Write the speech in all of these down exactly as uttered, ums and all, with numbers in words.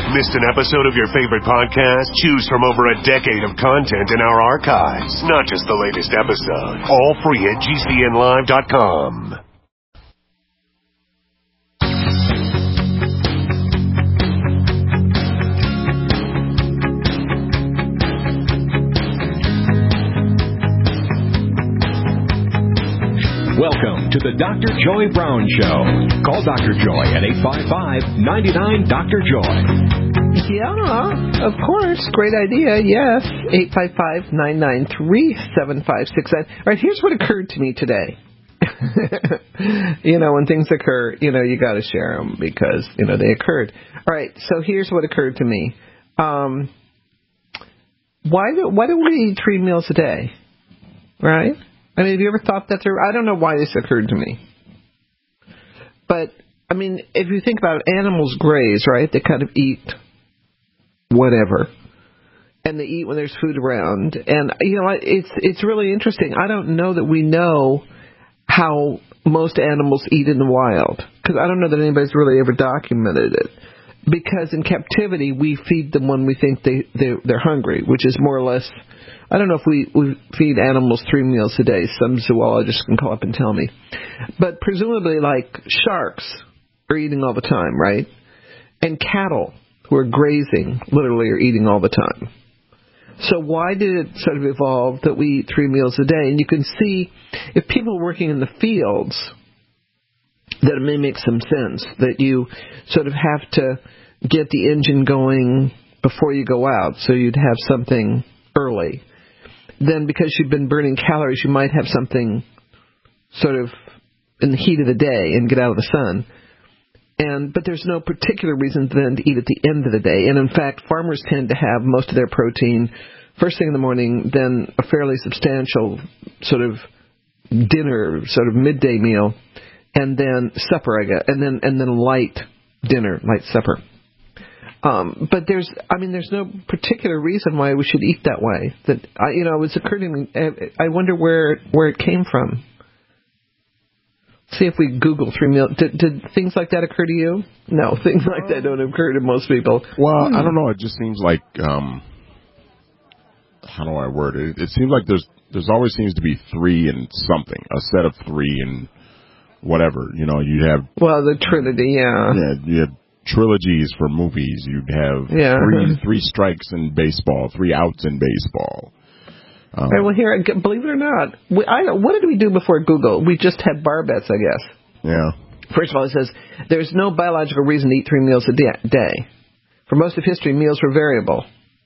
Missed an episode of your favorite podcast? Choose from over a decade of content in our archives, not just the latest episode. All free at G C N live dot com. Welcome to the Doctor Joy Brown Show. Call Doctor Joy at eight five five, nine nine, Doctor Joy. Yeah, of course. Great idea. Yes. eight five five, nine nine three, seven five six nine. All right, here's what occurred to me today. You know, when things occur, you know, you got to share them because, you know, they occurred. All right, so here's what occurred to me. Um, why do, why do we eat three meals a day? Right? I mean, have you ever thought that through? I don't know why this occurred to me. But, I mean, if you think about it, animals graze, right? They kind of eat whatever. And they eat when there's food around. And, you know, it's it's really interesting. I don't know that we know how most animals eat in the wild. Because I don't know that anybody's really ever documented it. Because in captivity, we feed them when we think they, they, they're hungry, which is more or less... I don't know if we, we feed animals three meals a day. Some zoologists can call up and tell me. But presumably, like, sharks are eating all the time, right? And cattle who are grazing literally are eating all the time. So why did it sort of evolve that we eat three meals a day? And you can see, if people are working in the fields, that it may make some sense, that you sort of have to get the engine going before you go out, so you'd have something early. Then because you've been burning calories, you might have something sort of in the heat of the day and get out of the sun. And but there's no particular reason then to eat at the end of the day. And in fact, farmers tend to have most of their protein first thing in the morning, then a fairly substantial sort of dinner, sort of midday meal, and then supper, I guess, and then and then light dinner, light supper. Um, but there's, I mean, there's no particular reason why we should eat that way. That I, you know, it was occurring to me. I wonder where where it came from. See if we Google three meals. Did, did things like that occur to you? No, things like that don't occur to most people. Well, hmm. I don't know. It just seems like, um, how do I word it? It seems like there's there's always seems to be three and something, a set of three and whatever. You know, you have well the Trinity, yeah, yeah, you have trilogies for movies. You'd have yeah. three three strikes in baseball, three outs in baseball. Um, All right, well, here, believe it or not, we, I, what did we do before Google? We just had bar bets, I guess. Yeah. First of all, it says, there's no biological reason to eat three meals a day. For most of history, meals were variable.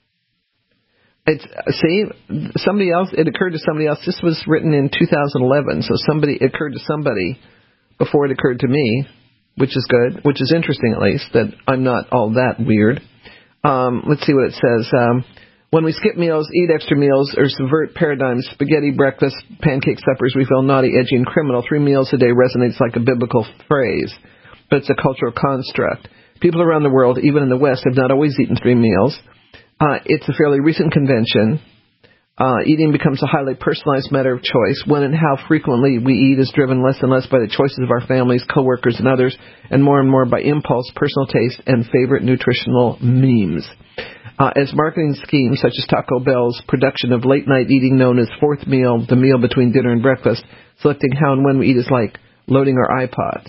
It's see, somebody else, it occurred to somebody else. This was written in two thousand eleven, so somebody it occurred to somebody before it occurred to me, which is good, which is interesting at least, that I'm not all that weird. Um, let's see what it says. Um, when we skip meals, eat extra meals, or subvert paradigms, spaghetti, breakfast, pancake suppers, we feel naughty, edgy, and criminal. Three meals a day resonates like a biblical phrase, but it's a cultural construct. People around the world, even in the West, have not always eaten three meals. Uh, it's a fairly recent convention. Uh, eating becomes a highly personalized matter of choice. When and how frequently we eat is driven less and less by the choices of our families, coworkers, and others, and more and more by impulse, personal taste, and favorite nutritional memes. Uh, as marketing schemes such as Taco Bell's production of late-night eating known as fourth meal, the meal between dinner and breakfast, selecting how and when we eat is like loading our iPods.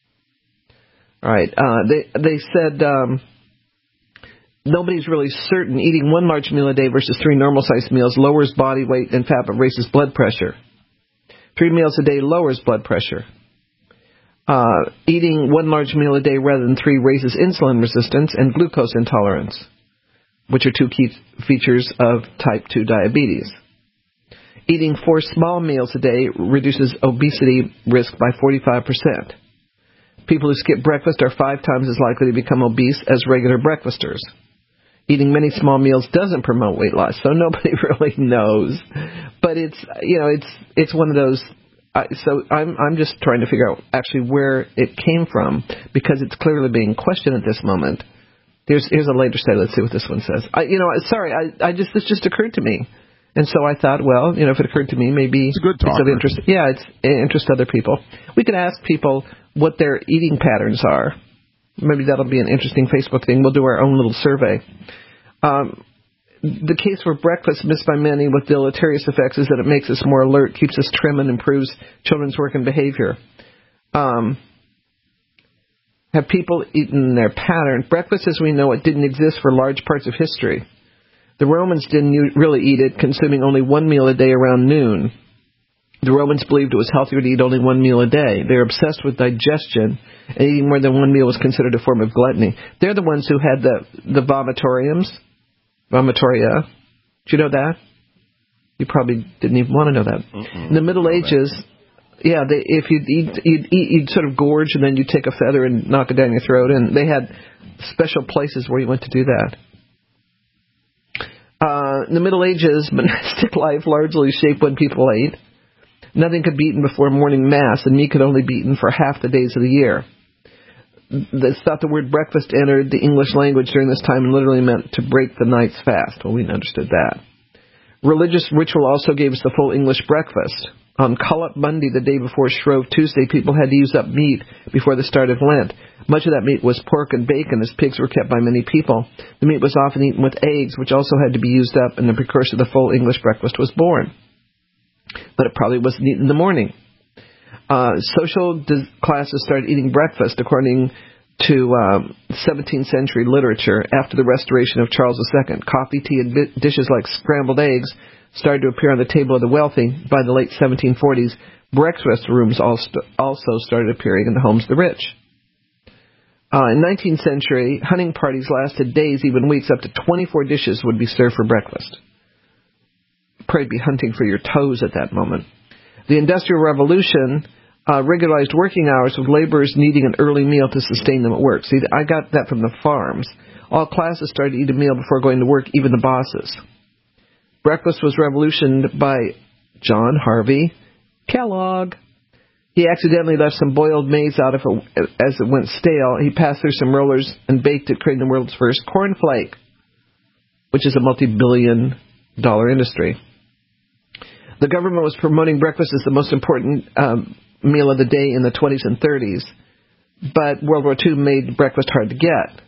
All right. Uh, they they said... Um, Nobody's really certain eating one large meal a day versus three normal-sized meals lowers body weight and fat but raises blood pressure. Three meals a day lowers blood pressure. Uh, eating one large meal a day rather than three raises insulin resistance and glucose intolerance, which are two key features of type two diabetes. Eating four small meals a day reduces obesity risk by forty-five percent. People who skip breakfast are five times as likely to become obese as regular breakfasters. Eating many small meals doesn't promote weight loss, so nobody really knows. But it's, you know, it's it's one of those. Uh, so I'm I'm just trying to figure out actually where it came from because it's clearly being questioned at this moment. Here's here's a later study. Let's see what this one says. I, you know, sorry, I I just this just occurred to me, and so I thought, well, you know, if it occurred to me, maybe it's, a good it's of interest. Yeah, it's it interests other people. We could ask people what their eating patterns are. Maybe that'll be an interesting Facebook thing. We'll do our own little survey. Um, the case for breakfast missed by many with deleterious effects is that it makes us more alert, keeps us trim, and improves children's work and behavior. Um, have people eaten their pattern? Breakfast, as we know it, didn't exist for large parts of history. The Romans didn't really eat it, consuming only one meal a day around noon. The Romans believed it was healthier to eat only one meal a day. They were obsessed with digestion, and eating more than one meal was considered a form of gluttony. They're the ones who had the, the vomitoriums. Vomitoria. Did you know that? You probably didn't even want to know that. Mm-mm. In the Middle Ages, yeah, they, if you'd eat, you'd eat, you'd sort of gorge, and then you'd take a feather and knock it down your throat, and they had special places where you went to do that. Uh, in the Middle Ages, monastic life largely shaped when people ate. Nothing could be eaten before morning mass, and meat could only be eaten for half the days of the year. It's thought the word breakfast entered the English language during this time and literally meant to break the night's fast. Well, we understood that. Religious ritual also gave us the full English breakfast. On Collop Monday, the day before Shrove Tuesday, people had to use up meat before the start of Lent. Much of that meat was pork and bacon, as pigs were kept by many people. The meat was often eaten with eggs, which also had to be used up, and the precursor to the full English breakfast was born. But it probably wasn't eaten in the morning. Uh, social dis- classes started eating breakfast, according to um, seventeenth century literature, after the restoration of Charles the Second. Coffee, tea, and bi- dishes like scrambled eggs started to appear on the table of the wealthy. By the late seventeen forties, breakfast rooms also started appearing in the homes of the rich. Uh, in the nineteenth century, hunting parties lasted days, even weeks. Up to twenty-four dishes would be served for breakfast. Probably be hunting for your toes at that moment. The Industrial Revolution uh, regularized working hours, with laborers needing an early meal to sustain them at work. See, I got that from the farms. All classes started to eat a meal before going to work, even the bosses. Breakfast was revolutionized by John Harvey Kellogg. He accidentally left some boiled maize out of it as it went stale. He passed through some rollers and baked it, creating the world's first cornflake, which is a multi-billion dollar industry. The government was promoting breakfast as the most important um, meal of the day in the twenties and thirties, but World War Two made breakfast hard to get.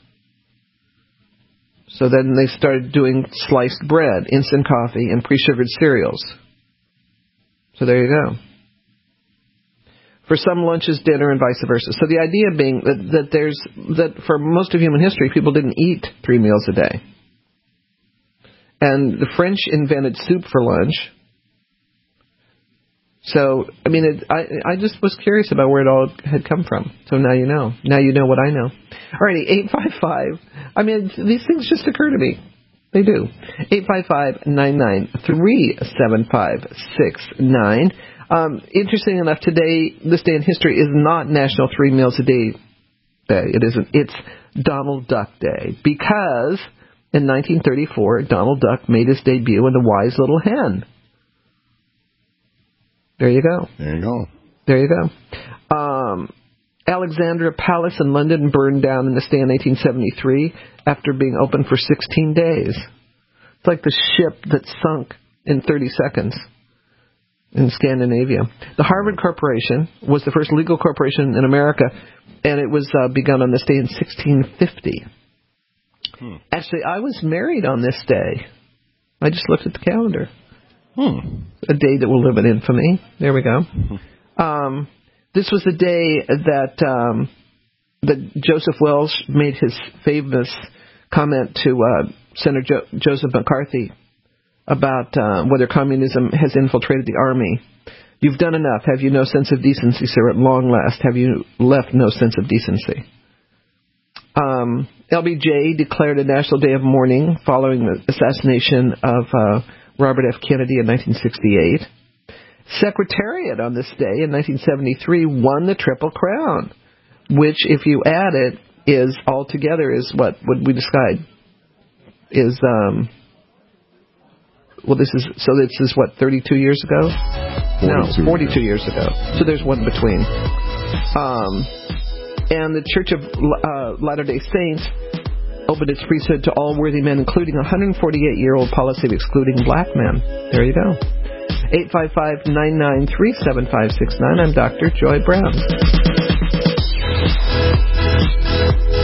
So then they started doing sliced bread, instant coffee, and pre-sugared cereals. So there you go. For some, lunch is dinner, and vice versa. So the idea being that, that there's that for most of human history, people didn't eat three meals a day. And the French invented soup for lunch. So, I mean, it, I I just was curious about where it all had come from. So now you know. Now you know what I know. Alrighty, eight five five. I mean, these things just occur to me. They do. eight five five, nine nine three, seven five six nine. Um, interesting enough, today, this day in history is not National Three Meals a Day Day. It isn't. It's Donald Duck Day. Because in nineteen thirty-four, Donald Duck made his debut in The Wise Little Hen. There you go. There you go. There you go. Um, Alexandra Palace in London burned down in this day in eighteen seventy-three after being open for sixteen days. It's like the ship that sunk in thirty seconds in Scandinavia. The Harvard Corporation was the first legal corporation in America, and it was uh, begun on this day in sixteen fifty. Hmm. Actually, I was married on this day. I just looked at the calendar. Hmm. A day that will live in infamy. There we go. Um, this was the day that um, that Joseph Wells made his famous comment to uh, Senator jo- Joseph McCarthy about uh, whether communism has infiltrated the army. You've done enough. Have you no sense of decency, sir? At long last, have you left no sense of decency? Um, L B J declared a national day of mourning following the assassination of Uh, Robert F. Kennedy in nineteen sixty-eight. Secretariat on this day in nineteen seventy-three won the Triple Crown, which, if you add it, is altogether is what would we decide is um. Well, this is so. This is what thirty-two years ago. No, forty-two years ago. So there's one between. Um, and the Church of uh, Latter-day Saints opened its priesthood to all worthy men, including a one hundred forty-eight-year-old policy of excluding black men. There you go. eight five five, nine nine three, seven five six nine. I'm Doctor Joy Brown.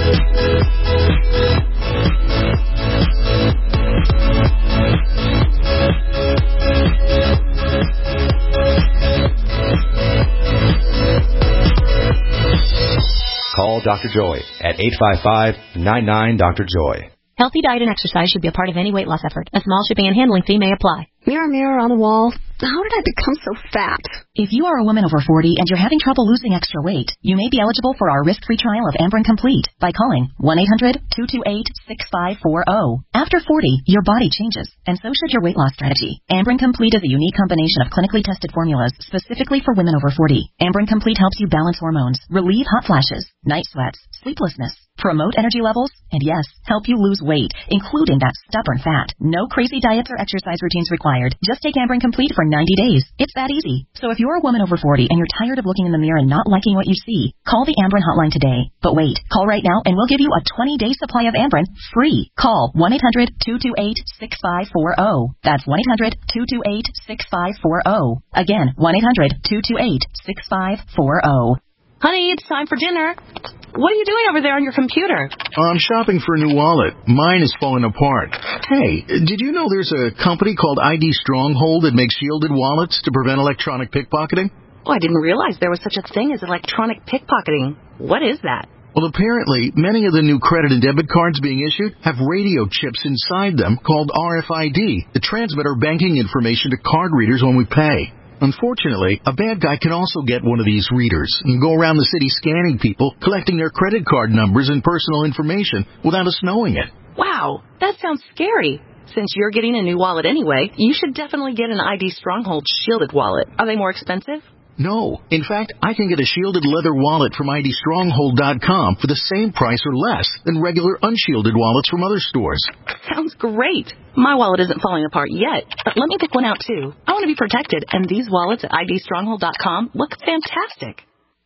call Doctor Joy at eight five five, nine nine, Doctor Joy. Healthy diet and exercise should be a part of any weight loss effort. A small shipping and handling fee may apply. Mirror, mirror on the wall, how did I become so fat? If you are a woman over forty and you're having trouble losing extra weight, you may be eligible for our risk-free trial of Amberen Complete by calling one eight hundred, two two eight, six five four zero. After forty, your body changes, and so should your weight loss strategy. Amberen Complete is a unique combination of clinically tested formulas specifically for women over forty. Amberen Complete helps you balance hormones, relieve hot flashes, night sweats, sleeplessness, promote energy levels, and yes, help you lose weight, including that stubborn fat. No crazy diets or exercise routines required. Just take Amberen Complete for ninety days. It's that easy. So if you're a woman over forty and you're tired of looking in the mirror and not liking what you see, call the Amberen hotline today. But wait, call right now and we'll give you a twenty-day supply of Amberen free. Call one eight hundred, two two eight, six five four zero. That's one eight hundred, two two eight, six five four zero. Again, one eight hundred, two two eight, six five four zero. Honey, it's time for dinner. What are you doing over there on your computer? I'm shopping for a new wallet. Mine is falling apart. Hey, did you know there's a company called I D Stronghold that makes shielded wallets to prevent electronic pickpocketing? Oh, I didn't realize there was such a thing as electronic pickpocketing. What is that? Well, apparently, many of the new credit and debit cards being issued have radio chips inside them called R F I D that transmit our banking information to card readers when we pay. Unfortunately, a bad guy can also get one of these readers and go around the city scanning people, collecting their credit card numbers and personal information without us knowing it. Wow, that sounds scary. Since you're getting a new wallet anyway, you should definitely get an I D Stronghold shielded wallet. Are they more expensive? No. In fact, I can get a shielded leather wallet from I D stronghold dot com for the same price or less than regular unshielded wallets from other stores. Sounds great. My wallet isn't falling apart yet, but let me pick one out too. I want to be protected, and these wallets at I D stronghold dot com look fantastic.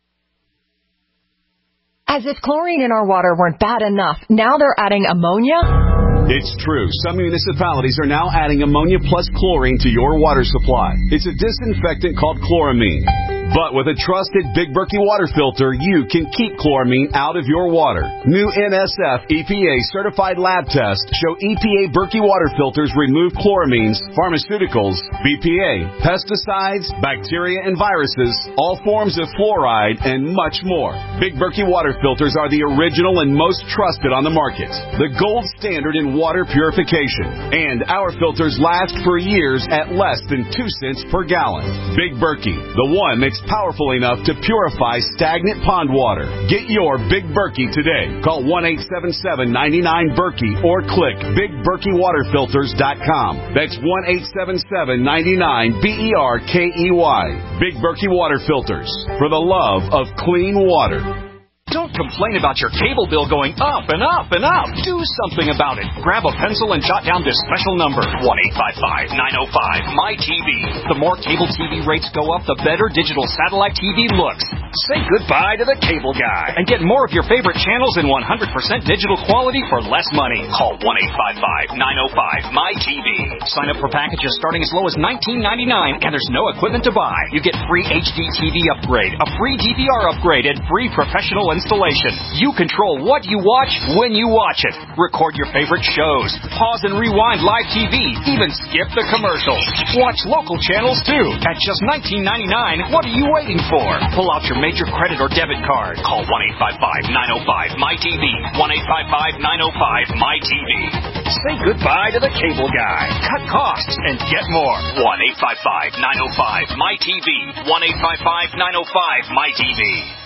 As if chlorine in our water weren't bad enough, now they're adding ammonia? It's true. Some municipalities are now adding ammonia plus chlorine to your water supply. It's a disinfectant called chloramine. But with a trusted Big Berkey water filter, you can keep chloramine out of your water. New N S F E P A certified lab tests show E P A Berkey water filters remove chloramines, pharmaceuticals, B P A, pesticides, bacteria and viruses, all forms of fluoride, and much more. Big Berkey water filters are the original and most trusted on the market. The gold standard in water purification. And our filters last for years at less than two cents per gallon. Big Berkey, the one that's powerful enough to purify stagnant pond water. Get your Big Berkey today. Call one eight seven seven, nine nine, Berkey or click big berkey water filters dot com. That's one eight seven seven, nine nine, B E R K E Y. Big Berkey Water Filters. For the love of clean water. Don't complain about your cable bill going up and up and up. Do something about it. Grab a pencil and jot down this special number, one eight five five, nine oh five, M Y T V. The more cable T V rates go up, the better digital satellite T V looks. Say goodbye to the cable guy and get more of your favorite channels in one hundred percent digital quality for less money. Call one eight five five, nine oh five, M Y T V. Sign up for packages starting as low as nineteen ninety-nine, and there's no equipment to buy. You get free H D T V upgrade, a free D V R upgrade, and free professional installation. You control what you watch when you watch it. Record your favorite shows. Pause and rewind live T V. Even skip the commercials. Watch local channels too. At just nineteen ninety-nine, what are you waiting for? Pull out your major credit or debit card. Call one eight five five, nine oh five, M Y T V. one eight five five, nine oh five, M Y T V. Say goodbye to the cable guy. Cut costs and get more. one eight five five, nine oh five, M Y T V. one eight five five, nine oh five, M Y T V.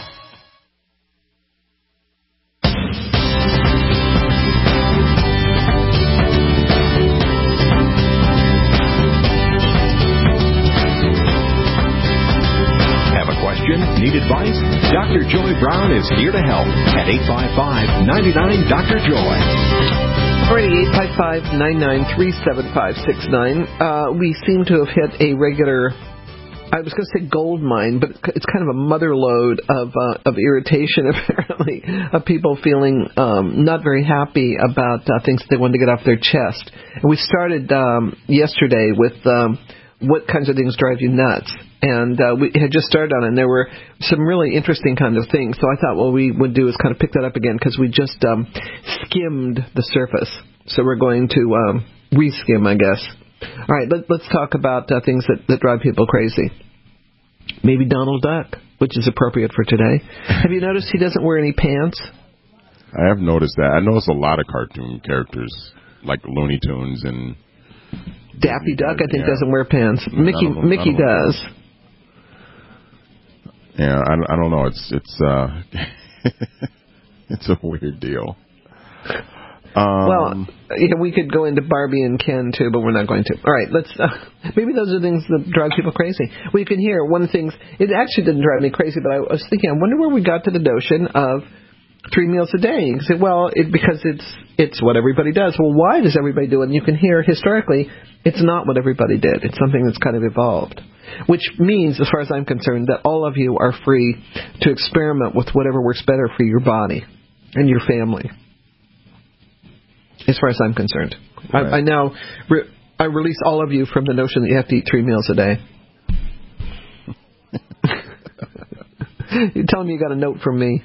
Question? Need advice? Doctor Joy Brown is here to help at eight five five, nine nine, Doctor Joy. Alrighty, eight five five, nine nine three, seven five six nine. Uh, we seem to have hit a regular, I was going to say gold mine, but it's kind of a mother lode of uh, of irritation, apparently, of people feeling um, not very happy about uh, things they wanted to get off their chest. And we started um, yesterday with um, what kinds of things drive you nuts. And uh, we had just started on it, and there were some really interesting kind of things. So I thought what we would do is kind of pick that up again, because we just um, skimmed the surface. So we're going to um, re-skim, I guess. All right, let, let's talk about uh, things that, that drive people crazy. Maybe Donald Duck. which is appropriate for today. Have you noticed he doesn't wear any pants? I have noticed that. I noticed a lot of cartoon characters, like Looney Tunes and... Daffy Duck, I think, yeah. doesn't wear pants. Mickey them, Mickey does. Yeah, I, I don't know. It's it's uh, it's a weird deal. Um, well, yeah, we could go into Barbie and Ken too, but we're not going to. All right, let's. Uh, maybe those are things that drive people crazy. Well, you can hear one of the things. It actually didn't drive me crazy, but I was thinking, I wonder where we got to the notion of three meals a day. You say, well, it, because it's it's what everybody does. Well, why does everybody do it? And you can hear historically, it's not what everybody did. It's something that's kind of evolved, which means, as far as I'm concerned, that all of you are free to experiment with whatever works better for your body and your family. As far as I'm concerned, right. I, I now re- I release all of you from the notion that you have to eat three meals a day. You tell me you got a note from me.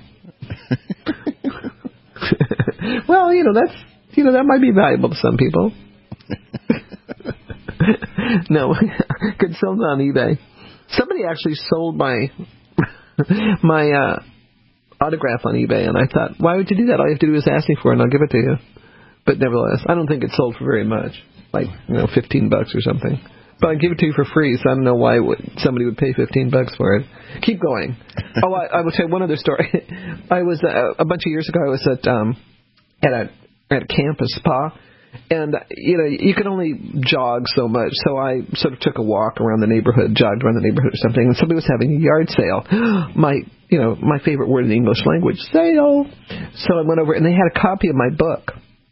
Well, you know, that's, you know, that might be valuable to some people. No, could sell it on eBay. Somebody actually sold my my uh, autograph on eBay, and I thought, why would you do that? All you have to do is ask me for it, and I'll give it to you. But nevertheless, I don't think it sold for very much, like, you know, fifteen bucks or something. But I give it to you for free, so I don't know why would, somebody would pay fifteen bucks for it. Keep going. Oh, I, I will tell you one other story. I was uh, a bunch of years ago. I was at um, at a at a campus spa, and you know you can only jog so much. So I sort of took a walk around the neighborhood, jogged around the neighborhood or something, and somebody was having a yard sale. My you know my favorite word in the English language, sale. So I went over, and they had a copy of my book.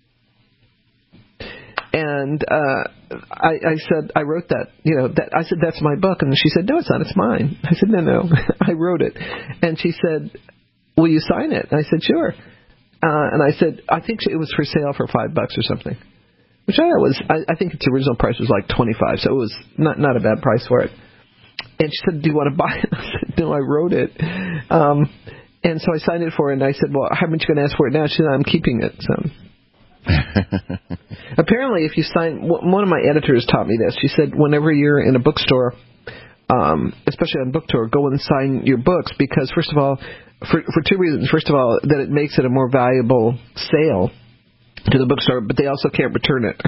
And uh, I, I said, I wrote that, you know, that I said, that's my book. And she said, no, it's not, it's mine. I said, no, no, I wrote it. And she said, will you sign it? And I said, sure. Uh, and I said, I think it was for sale for five bucks or something. Which I was, I, I think its original price was like twenty-five, so it was not, not a bad price for it. And she said, do you want to buy it? I said, no, I wrote it. Um, and so I signed it for her, and I said, well, how much are you going to ask for it now? She said, I'm keeping it, so... Apparently, if you sign, one of my editors taught me this. She said, whenever you're in a bookstore, um, especially on book tour, go and sign your books because, first of all, for for two reasons. First of all, that it makes it a more valuable sale to the bookstore, but they also can't return it.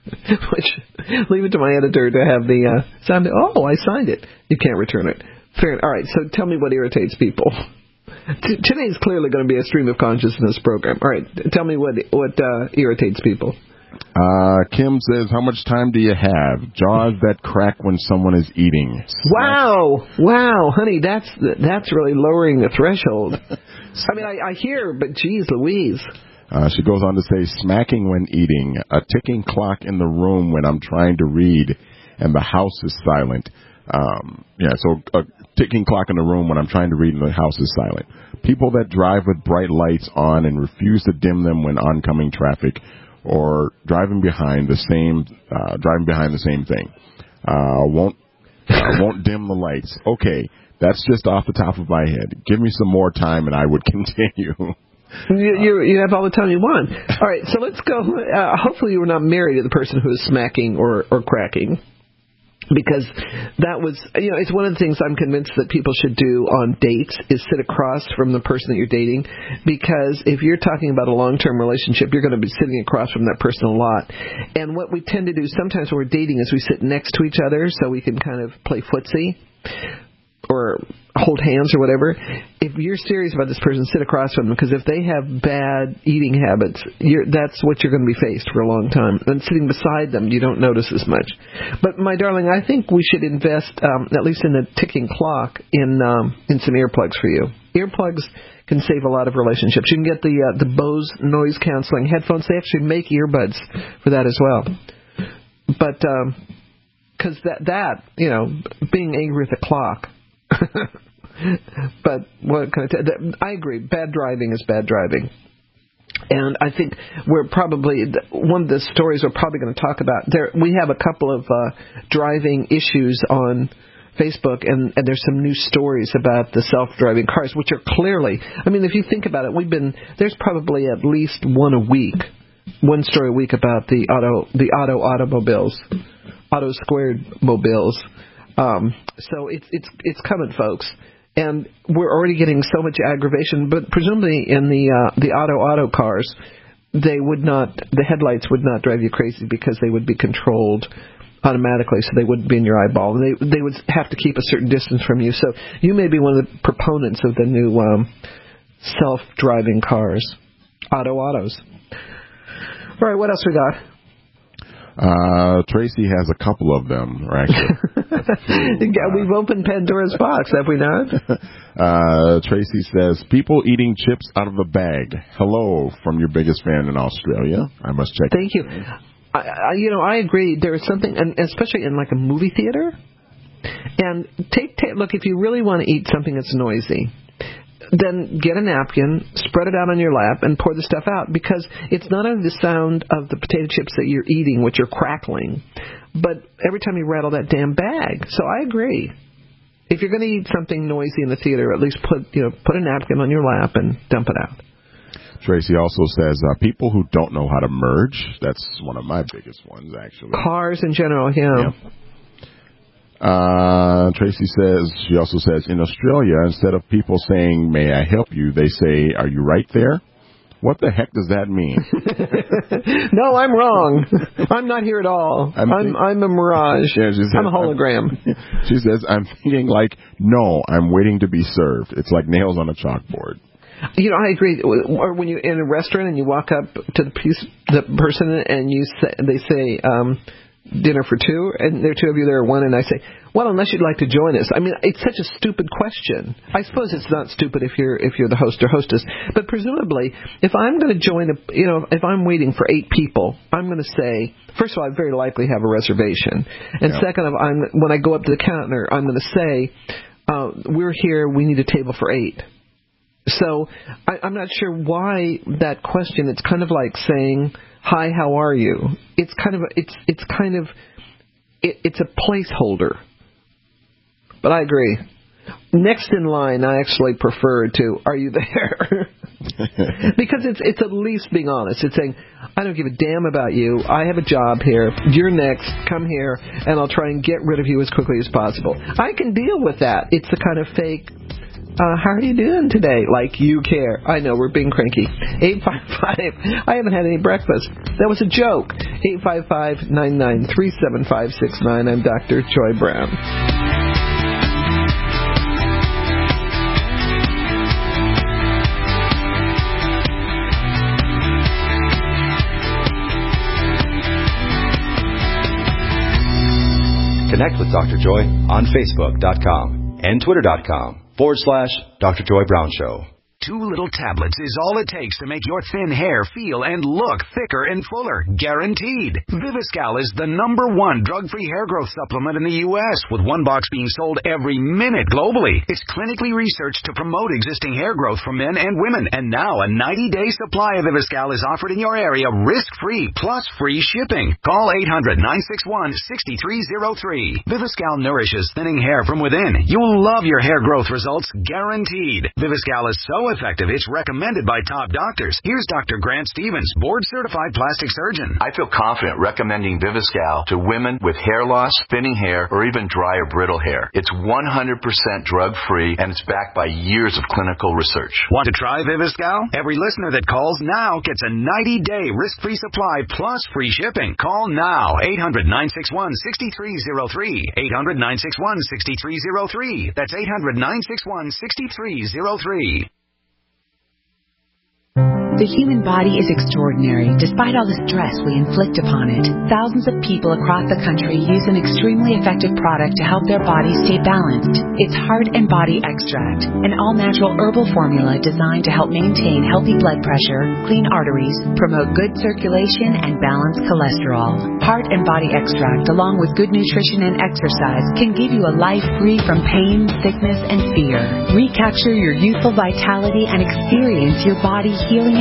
Which, leave it to my editor to have the uh, sound. Oh, I signed it. You can't return it. Fair. All right. So tell me what irritates people. Today is clearly going to be a stream of consciousness program. All right, tell me what what uh, irritates people. Uh, Kim says, how much time do you have? Jaws that crack when someone is eating. Wow, wow, honey, that's that's really lowering the threshold. I mean, I, I hear, but geez Louise. Uh, she goes on to say, smacking when eating, a ticking clock in the room when I'm trying to read, and the house is silent. Um, yeah, so a ticking clock in the room when I'm trying to read and the house is silent. People that drive with bright lights on and refuse to dim them when oncoming traffic, or driving behind the same, uh, driving behind the same thing. Uh, won't, uh, won't dim the lights. Okay, that's just off the top of my head. Give me some more time and I would continue. You, you, you have all the time you want. All right, so let's go. Uh, hopefully you were not married to the person who is smacking or, or cracking. Because that was, you know, it's one of the things I'm convinced that people should do on dates is sit across from the person that you're dating. Because if you're talking about a long-term relationship, you're going to be sitting across from that person a lot. And what we tend to do sometimes when we're dating is we sit next to each other so we can kind of play footsie or hold hands or whatever. If you're serious about this person, sit across from them, because if they have bad eating habits, you're, that's what you're going to be faced for a long time. And sitting beside them, you don't notice as much. But, my darling, I think we should invest, um, at least in the ticking clock, in um, in some earplugs for you. Earplugs can save a lot of relationships. You can get the uh, the Bose noise canceling headphones. They actually make earbuds for that as well. But, because um, that, that, you know, being angry at the clock, but what can I tell you? I agree. Bad driving is bad driving. And I think we're probably, one of the stories we're probably going to talk about, there we have a couple of uh, driving issues on Facebook, and, and there's some new stories about the self-driving cars, which are clearly, I mean, if you think about it, we've been, there's probably at least one a week, one story a week about the auto, the auto automobiles, auto squared mobiles. Um, so it's it's it's coming, folks. And we're already getting so much aggravation, but presumably in the uh, the auto-auto cars, they would not, the headlights would not drive you crazy because they would be controlled automatically, so they wouldn't be in your eyeball. They they would have to keep a certain distance from you. So you may be one of the proponents of the new um, self-driving cars, auto-autos. All right, what else we got? Uh, Tracy has a couple of them, actually. yeah, we've opened Pandora's box, have we not? Uh, Tracy says, people eating chips out of a bag. Hello from your biggest fan in Australia. I must check. Thank you. I, I, you know, I agree. There is something, and especially in like a movie theater. And take, take look, if you really want to eat something that's noisy, then get a napkin, spread it out on your lap, and pour the stuff out. Because it's not only the sound of the potato chips that you're eating, which are crackling, but every time you rattle that damn bag. So I agree. If you're going to eat something noisy in the theater, at least put you know put a napkin on your lap and dump it out. Tracy also says, uh, people who don't know how to merge. That's one of my biggest ones, actually. Cars in general, yeah. yeah. Uh, Tracy says, she also says, in Australia, instead of people saying, may I help you, they say, are you right there? What the heck does that mean? No, I'm wrong. I'm not here at all. I'm I'm, I'm a mirage. Yeah, says, I'm a hologram. I'm, she says, I'm thinking like, no, I'm waiting to be served. It's like nails on a chalkboard. You know, I agree. Or when you're in a restaurant and you walk up to the piece, the person and you say, they say, um, dinner for two, and there are two of you there, one, and I say, well, unless you'd like to join us. I mean, it's such a stupid question. I suppose it's not stupid if you're if you're the host or hostess, but presumably, if I'm going to join a, you know, if I'm waiting for eight people, I'm going to say, first of all, I very likely have a reservation, and yeah. second of, I'm when I go up to the counter, I'm going to say, uh, we're here, we need a table for eight. So I, I'm not sure why that question. It's kind of like saying, hi, how are you? It's kind of, it's, it's kind of, it, it's a placeholder. But I agree. Next in line, I actually prefer to, are you there? Because it's, it's at least being honest. It's saying, I don't give a damn about you. I have a job here. You're next. Come here, and I'll try and get rid of you as quickly as possible. I can deal with that. It's the kind of fake, Uh, how are you doing today? Like you care. I know, we're being cranky. eight five five, I haven't had any breakfast. That was a joke. eight five five, nine nine three, seven five six nine. I'm Doctor Joy Brown. Connect with Doctor Joy on Facebook dot com and Twitter dot com forward slash Doctor Joy Brown Show. Two little tablets is all it takes to make your thin hair feel and look thicker and fuller. Guaranteed. Viviscal is the number one drug-free hair growth supplement in the U S, with one box being sold every minute globally. It's clinically researched to promote existing hair growth for men and women. And now a ninety-day supply of Viviscal is offered in your area risk-free plus free shipping. Call eight hundred, nine six one, six three zero three. Viviscal nourishes thinning hair from within. You'll love your hair growth results. Guaranteed. Viviscal is so effective, it's recommended by top doctors. Here's Doctor Grant Stevens, board-certified plastic surgeon. I feel confident recommending Viviscal to women with hair loss, thinning hair, or even dry or brittle hair. It's one hundred percent drug-free, and it's backed by years of clinical research. Want to try Viviscal? Every listener that calls now gets a ninety-day risk-free supply plus free shipping. Call now, eight hundred, nine six one, six three zero three. eight hundred, nine six one, six three zero three. That's eight hundred, nine six one, six three zero three. The human body is extraordinary, despite all the stress we inflict upon it. Thousands of people across the country use an extremely effective product to help their bodies stay balanced. It's Heart and Body Extract, an all-natural herbal formula designed to help maintain healthy blood pressure, clean arteries, promote good circulation, and balance cholesterol. Heart and Body Extract, along with good nutrition and exercise, can give you a life free from pain, sickness, and fear. Recapture your youthful vitality and experience your body healing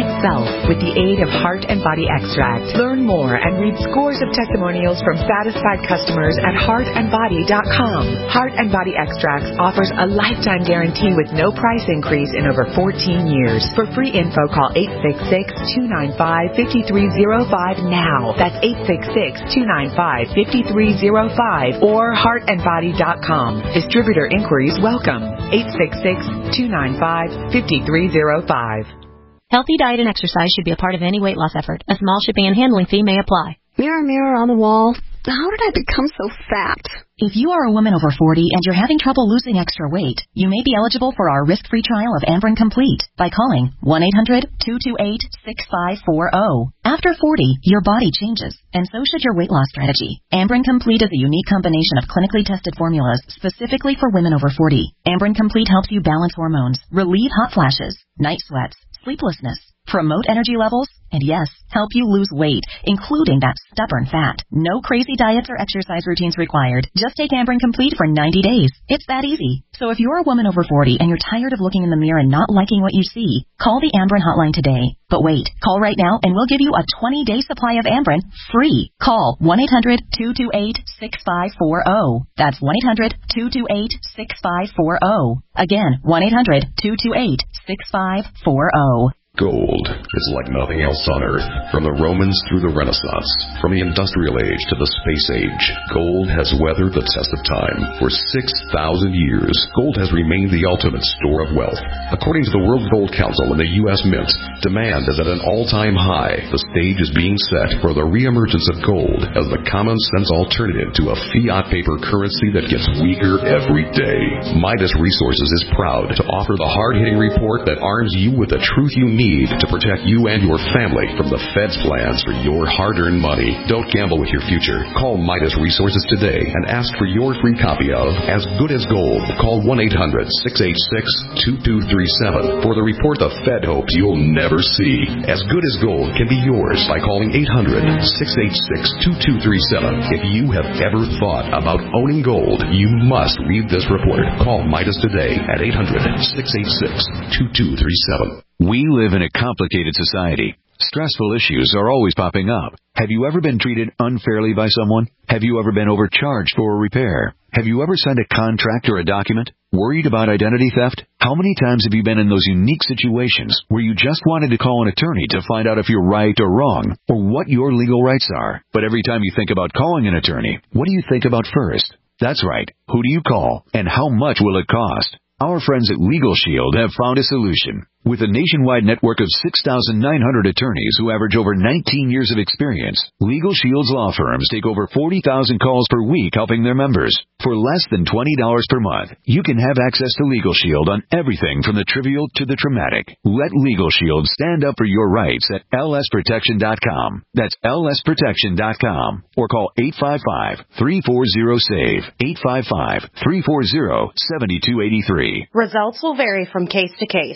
itself with the aid of Heart and Body Extract. Learn more and read scores of testimonials from satisfied customers at heart and body dot com. Heart and Body Extracts offers a lifetime guarantee with no price increase in over fourteen years. For free info, call eight six six, two nine five, five three zero five now. That's eight six six, two nine five, five three zero five or heart and body dot com. Distributor inquiries welcome. eight six six, two nine five, five three zero five. Healthy diet and exercise should be a part of any weight loss effort. A small shipping and handling fee may apply. Mirror, mirror on the wall, how did I become so fat? If you are a woman over forty and you're having trouble losing extra weight, you may be eligible for our risk-free trial of Ambren Complete by calling one eight hundred, two two eight, six five four zero. After forty, your body changes, and so should your weight loss strategy. Ambren Complete is a unique combination of clinically tested formulas specifically for women over forty. Ambren Complete helps you balance hormones, relieve hot flashes, night sweats, sleeplessness, promote energy levels, and yes, help you lose weight, including that stubborn fat. No crazy diets or exercise routines required. Just take Ambren Complete for ninety days. It's that easy. So if you're a woman over forty and you're tired of looking in the mirror and not liking what you see, call the Ambren hotline today. But wait, call right now and we'll give you a twenty-day supply of Ambren free. Call one eight hundred, two two eight, six five four zero. That's one eight hundred, two two eight, six five four zero. Again, one eight hundred, two two eight, six five four zero. Gold is like nothing else on Earth. From the Romans through the Renaissance, from the Industrial Age to the Space Age, gold has weathered the test of time. For six thousand years, gold has remained the ultimate store of wealth. According to the World Gold Council and the U S Mint, demand is at an all-time high. The stage is being set for the reemergence of gold as the common-sense alternative to a fiat paper currency that gets weaker every day. Midas Resources is proud to offer the hard-hitting report that arms you with the truth you need to protect you and your family from the Fed's plans for your hard-earned money. Don't gamble with your future. Call Midas Resources today and ask for your free copy of As Good as Gold. Call one eight hundred, six eight six, two two three seven for the report the Fed hopes you'll never see. As Good as Gold can be yours by calling eight hundred, six eight six, two two three seven. If you have ever thought about owning gold, you must read this report. Call Midas today at eight hundred, six eight six, two two three seven. We live in a complicated society. Stressful issues are always popping up. Have you ever been treated unfairly by someone? Have you ever been overcharged for a repair? Have you ever signed a contract or a document? Worried about identity theft? How many times have you been in those unique situations where you just wanted to call an attorney to find out if you're right or wrong, or what your legal rights are? But every time you think about calling an attorney, what do you think about first? That's right. Who do you call, and how much will it cost? Our friends at Legal Shield have found a solution. With a nationwide network of six thousand nine hundred attorneys who average over nineteen years of experience, Legal Shield's law firms take over forty thousand calls per week helping their members. For less than twenty dollars per month, you can have access to Legal Shield on everything from the trivial to the traumatic. Let Legal Shield stand up for your rights at L S protection dot com. That's L S protection dot com. Or call eight five five, three four zero, SAVE, eight five five, three four zero, seven two eight three. Results will vary from case to case.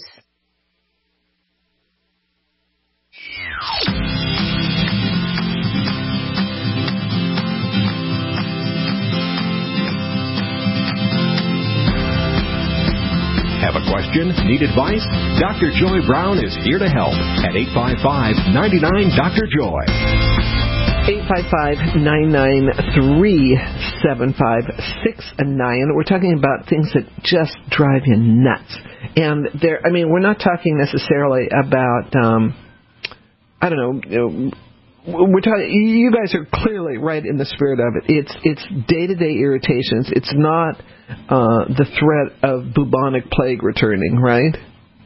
Have a question? Need advice? Doctor Joy Brown is here to help at eight five five, nine nine, Doctor Joy. eight five five, nine nine three, seven five six nine. We're talking about things that just drive you nuts. And there, I mean, we're not talking necessarily about, um, I don't know, you know, we're talking, you guys are clearly right in the spirit of it. It's it's day-to-day irritations. It's not uh, the threat of bubonic plague returning, right?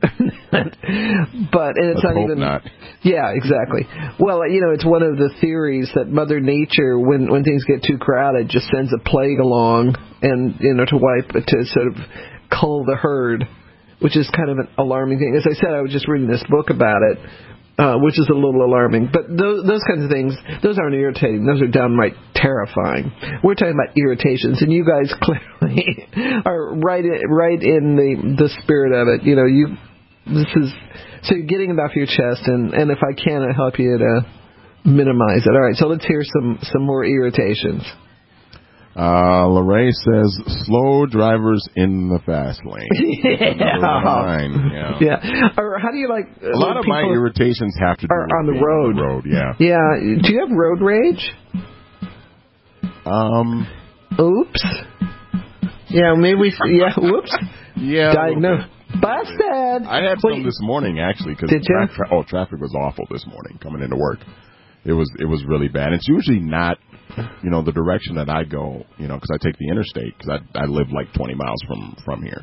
But and it's Let's not hope even not. Yeah, exactly. Well, you know, it's one of the theories that Mother Nature, when when things get too crowded, just sends a plague along, and you know, to wipe to sort of cull the herd, which is kind of an alarming thing. As I said, I was just reading this book about it, uh, which is a little alarming. But those those kinds of things, those aren't irritating. Those are downright terrifying. We're talking about irritations, and you guys clearly are right in, right in the the spirit of it. You know, you. This is so you're getting it off your chest, and, and if I can, I'll help you to minimize it. All right, so let's hear some, some more irritations. Uh, Lorraine says, slow drivers in the fast lane. Yeah. Line. Yeah. Yeah. Or how do you like... A lot of my irritations have to do are with on the being road. on the road, yeah. Yeah. Do you have road rage? Um. Oops. Yeah, maybe we... Yeah, whoops. Yeah. Diagnose. Busted. I had Wait, some this morning, actually. Cause did you? Tra- oh, traffic was awful this morning coming into work. It was it was really bad. It's usually not, you know, the direction that I go, you know, because I take the interstate, because I, I live like twenty miles from, from here.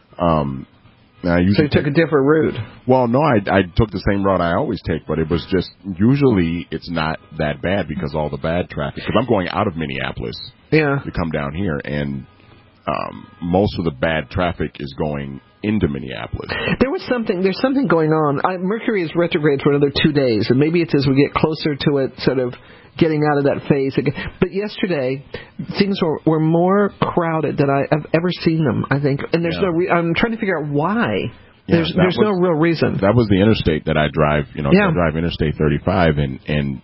Um, I usually so you took take, a different route? Well, no, I, I took the same route I always take, but it was just, usually it's not that bad because all the bad traffic, because I'm going out of Minneapolis yeah. to come down here, and um, most of the bad traffic is going into Minneapolis. There was something, there's something going on. I, Mercury is retrograde for another two days, and maybe it's as we get closer to it, sort of getting out of that phase again. But yesterday, things were, were more crowded than I have ever seen them, I think. And there's yeah. no, re- I'm trying to figure out why. Yeah, there's there's was, no real reason. That was the interstate that I drive, you know, yeah. I drive Interstate thirty-five, and, and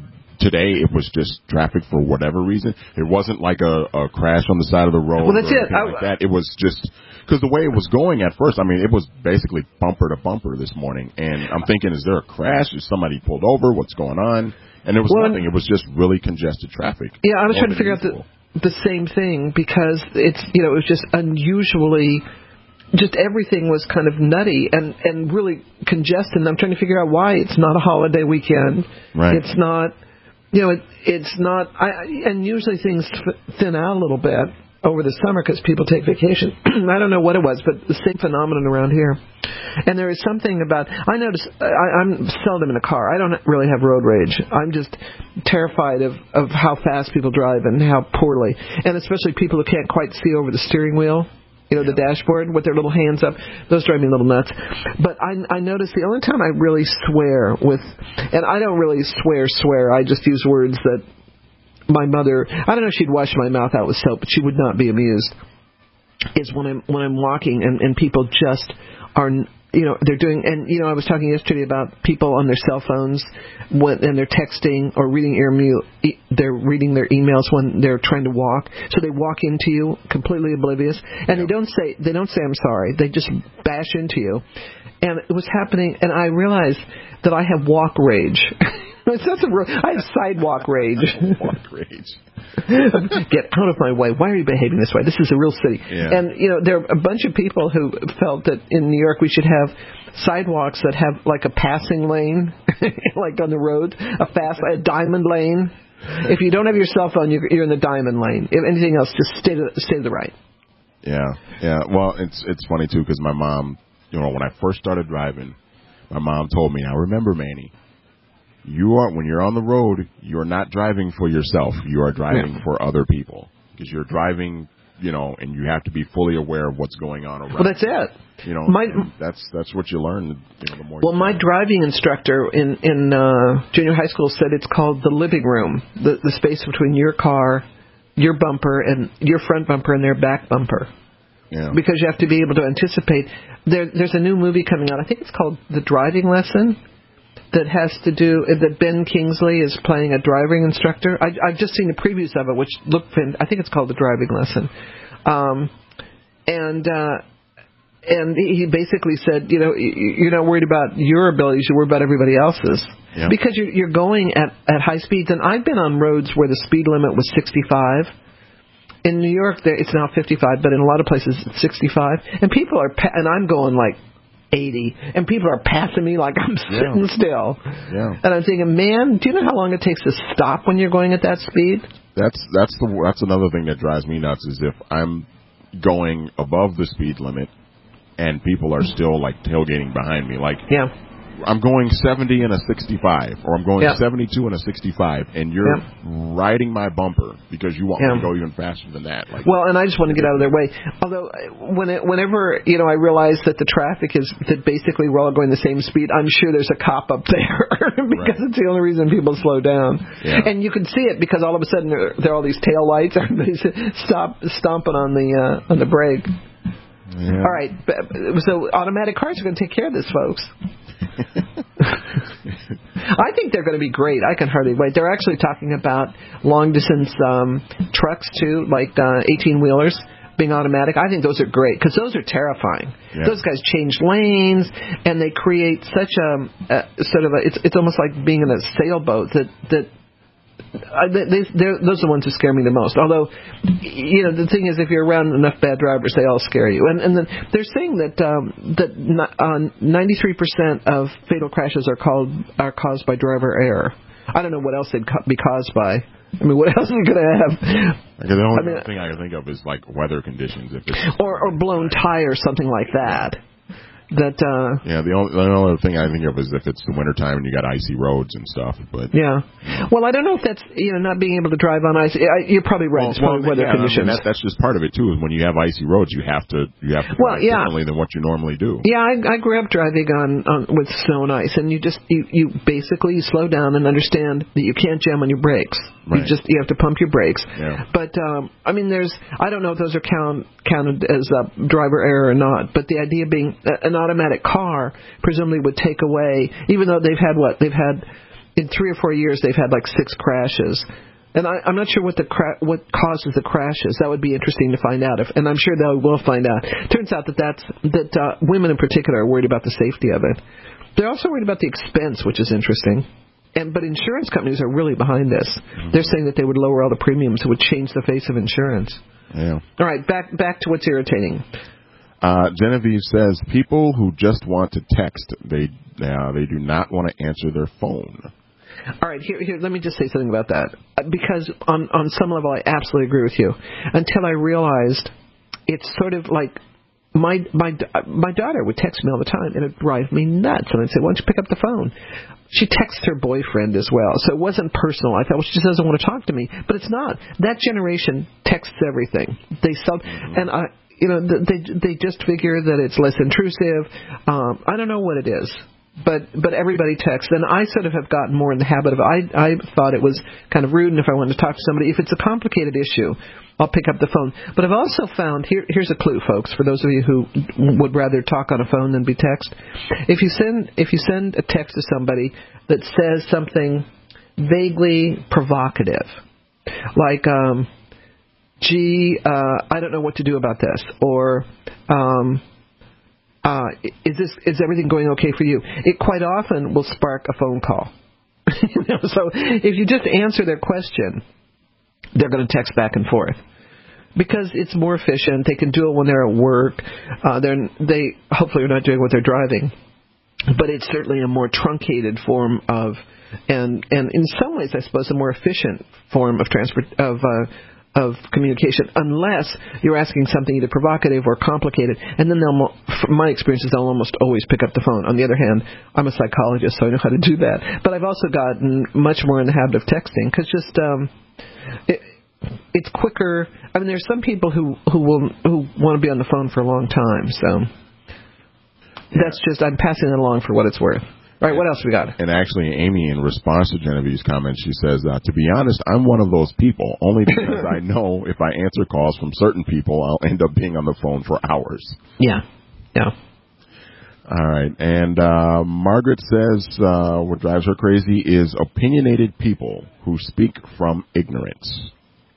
today it was just traffic for whatever reason. It wasn't like a, a crash on the side of the road well, that's or it. anything I, like that. It was just... Because the way it was going at first, I mean, it was basically bumper to bumper this morning. And I'm thinking, is there a crash? Is somebody pulled over? What's going on? And there was well, nothing. It was just really congested traffic. Yeah, I was trying to figure usual. out the, the same thing because it's, you know, it was just unusually, just everything was kind of nutty and, and really congested. And I'm trying to figure out why. It's not a holiday weekend. Right. It's not, you know, it, it's not, I, and usually things thin out a little bit over the summer because people take vacation. I don't know what it was, but the same phenomenon around here. And there is something about, I notice, I, I'm seldom in a car. I don't really have road rage. I'm just terrified of, of how fast people drive and how poorly. And especially people who can't quite see over the steering wheel, you know, yeah. the dashboard with their little hands up. Those drive me a little nuts. But I, I notice the only time I really swear with, and I don't really swear, swear. I just use words that my mother, I don't know if she'd wash my mouth out with soap, but she would not be amused, is when I'm when I'm walking and, and people just are, you know, they're doing, and, you know, I was talking yesterday about people on their cell phones when, and they're texting or reading email, they're reading their emails when they're trying to walk. So they walk into you completely oblivious, and yeah. they don't say, they don't say I'm sorry. They just bash into you. And it was happening, and I realized that I have walk rage. It's not some, I have sidewalk rage. Walk rage. Get out of my way. Why are you behaving this way? This is a real city. Yeah. And, you know, there are a bunch of people who felt that in New York we should have sidewalks that have like a passing lane, like on the road, a fast, a diamond lane. If you don't have your cell phone, you're, you're in the diamond lane. If anything else, just stay to, stay to the right. Yeah, yeah. Well, it's it's funny, too, because my mom, you know, when I first started driving, my mom told me, now remember, Manny, you are, when you're on the road, you're not driving for yourself. You are driving yeah. for other people. Because you're driving, you know, and you have to be fully aware of what's going on around. Well, that's it. You know, my, that's that's what you learn. You know, the more. Well, my driving instructor in in uh, junior high school said it's called the living room, the the space between your car, your bumper, and your front bumper and their back bumper. Yeah. Because you have to be able to anticipate. There, there's a new movie coming out. I think it's called The Driving Lesson. That has to do, that Ben Kingsley is playing a driving instructor. I, I've just seen the previews of it, which look, I think it's called The Driving Lesson. Um, and uh, and he basically said, you know, you're not worried about your abilities, you're worried about everybody else's. Yep. Because you're, you're going at, at high speeds. And I've been on roads where the speed limit was sixty-five. In New York, there it's now fifty-five, but in a lot of places it's sixty-five. And people are, pa- and I'm going like eighty, and people are passing me like I'm sitting yeah. still. Yeah. And I'm thinking, man, do you know how long it takes to stop when you're going at that speed? That's that's the that's another thing that drives me nuts is if I'm going above the speed limit and people are still like tailgating behind me, like yeah. I'm going seventy and a sixty-five, or I'm going yeah. seventy-two and a sixty-five, and you're yeah. riding my bumper because you want yeah. me to go even faster than that. Like, well, and I just want to get out of their way. Although, when it, whenever you know, I realize that the traffic is that basically we're all going the same speed, I'm sure there's a cop up there because right. it's the only reason people slow down. Yeah. And you can see it because all of a sudden there, there are all these tail lights. Everybody's stop stomping on the uh, on the brake. Yeah. All right, so automatic cars are going to take care of this, folks. I think they're going to be great. I can hardly wait. They're actually talking about long-distance um, trucks, too, like uh, eighteen-wheelers being automatic. I think those are great because those are terrifying. Yeah. Those guys change lanes, and they create such a, a sort of a, it's, it's almost like being in a sailboat that, that Uh, they, those are the ones who scare me the most. Although, you know, the thing is, if you're around enough bad drivers, they all scare you. And, and then they're saying that um, that uh, ninety-three percent of fatal crashes are called are caused by driver error. I don't know what else they'd be caused by. I mean, what else are you going to have? Okay, the only I mean, thing I can think of is like weather conditions, if it's or or blown tire, something like that. That uh yeah, the only, the only other thing I think of is if it's the wintertime and you got icy roads and stuff. But yeah, well, I don't know if that's, you know, not being able to drive on ice. I, you're probably right. Well, it's probably well, weather yeah, conditions. I mean, that, that's just part of it too. Is when you have icy roads, you have to you have to well, drive yeah. differently than what you normally do. Yeah, I, I grew up driving on, on with snow and ice, and you just you, you basically you slow down and understand that you can't jam on your brakes. Right. You just you have to pump your brakes. Yeah. But um, I mean, there's I don't know if those are count, counted as uh, driver error or not. But the idea being uh, an automatic car presumably would take away, even though they've had what they've had in three or four years, they've had like six crashes. And I, I'm not sure what the cra- what causes the crashes. That would be interesting to find out. If, and I'm sure they will find out. Turns out that that's that uh, women in particular are worried about the safety of it. They're also worried about the expense, which is interesting. And but insurance companies are really behind this. Mm-hmm. They're saying that they would lower all the premiums. It would change the face of insurance. Yeah. All right, back back to what's irritating. Uh, Genevieve says people who just want to text, they uh, they do not want to answer their phone. All right, here, here. Let me just say something about that. Because on, on some level, I absolutely agree with you. Until I realized it's sort of like my my my daughter would text me all the time, and it'd drive me nuts. And I'd say, why don't you pick up the phone? She texts her boyfriend as well, so it wasn't personal. I thought, well, she just doesn't want to talk to me. But it's not. That generation texts everything. They sub, mm-hmm. and I, you know, they they just figure that it's less intrusive. Um, I don't know what it is. But but everybody texts, and I sort of have gotten more in the habit of I I thought it was kind of rude, and if I wanted to talk to somebody, if it's a complicated issue, I'll pick up the phone. But I've also found here here's a clue, folks, for those of you who would rather talk on a phone than be text. If you send if you send a text to somebody that says something vaguely provocative, like um, gee, uh, I don't know what to do about this, or um. Uh, is this is everything going okay for you? It quite often will spark a phone call. You know, so if you just answer their question, they're going to text back and forth because it's more efficient. They can do it when they're at work. Uh, they're they hopefully are not doing what they're driving, but it's certainly a more truncated form of and and in some ways I suppose a more efficient form of transport of. Uh, of communication, unless you're asking something either provocative or complicated, and then they'll, from my experience, is they'll almost always pick up the phone. On the other hand, I'm a psychologist, so I know how to do that. But I've also gotten much more in the habit of texting, because just um, it, it's quicker. I mean, there's some people who who will who want to be on the phone for a long time, so that's just I'm passing it along for what it's worth. All right, what else we got? And actually, Amy, in response to Genevieve's comment, she says, uh, to be honest, I'm one of those people, only because I know if I answer calls from certain people, I'll end up being on the phone for hours. Yeah, yeah. All right, and uh, Margaret says uh, what drives her crazy is opinionated people who speak from ignorance.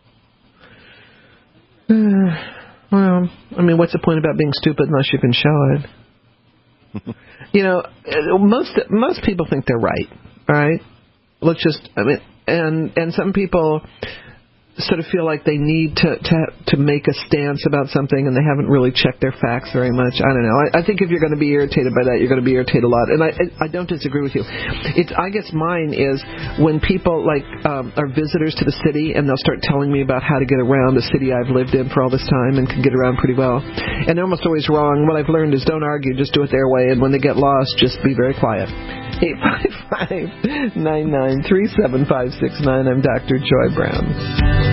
Uh, well, I mean, what's the point about being stupid unless you can show it? You know, most most people think they're right. All right, let's just. I mean, and and some people sort of feel like they need to to to make a stance about something, and they haven't really checked their facts very much. I don't know. I, I think if you're going to be irritated by that, you're going to be irritated a lot. And I I don't disagree with you. It's I guess mine is when people like um, are visitors to the city, and they'll start telling me about how to get around the city I've lived in for all this time and can get around pretty well. And they're almost always wrong. What I've learned is don't argue, just do it their way. And when they get lost, just be very quiet. eight five five, nine nine three, seven five six nine. I'm Doctor Joy Brown.